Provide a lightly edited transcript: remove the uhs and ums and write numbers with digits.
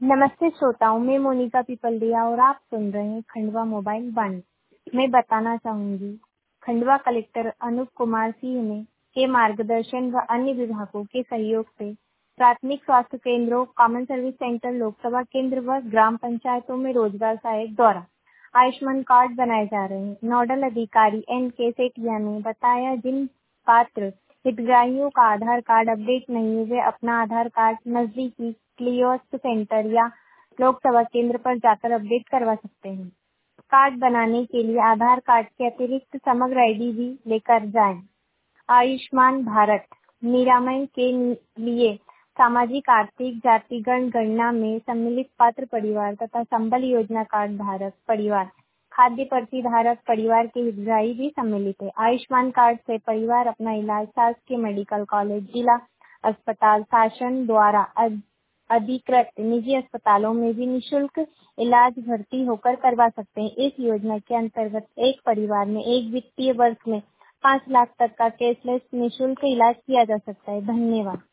नमस्ते श्रोताओं, मैं मोनिका पिपलिया और आप सुन रहे हैं खंडवा मोबाइल वन। मैं बताना चाहूंगी, खंडवा कलेक्टर अनूप कुमार सिंह ने के मार्गदर्शन व अन्य विभागों के सहयोग से प्राथमिक स्वास्थ्य केंद्रों, कॉमन सर्विस सेंटर, लोकसभा केंद्र व ग्राम पंचायतों में रोजगार सहायक द्वारा आयुष्मान कार्ड बनाए जा रहे हैं। नोडल अधिकारी N.K. सेठिया ने बताया, जिन पात्र हितग्राहियों का आधार कार्ड अपडेट नहीं है, वे अपना आधार कार्ड नजदीकी कियोस्क सेंटर या लोकसभा केंद्र पर जाकर अपडेट करवा सकते हैं। कार्ड बनाने के लिए आधार कार्ड के अतिरिक्त समग्र आईडी भी लेकर जाएं। आयुष्मान भारत निरामय के लिए सामाजिक आर्थिक जाति गणना में सम्मिलित पात्र परिवार तथा संबल योजना कार्ड धारक परिवार, खाद्य पर्ची धारक परिवार के हितग्राही भी सम्मिलित है। आयुष्मान कार्ड से परिवार अपना इलाज शासकीय मेडिकल कॉलेज, जिला अस्पताल, शासन द्वारा अधिकृत निजी अस्पतालों में भी निःशुल्क इलाज भर्ती होकर करवा सकते हैं। इस योजना के अंतर्गत एक परिवार में एक वित्तीय वर्ष में 5 लाख तक का कैशलेस निःशुल्क इलाज किया जा सकता है। धन्यवाद।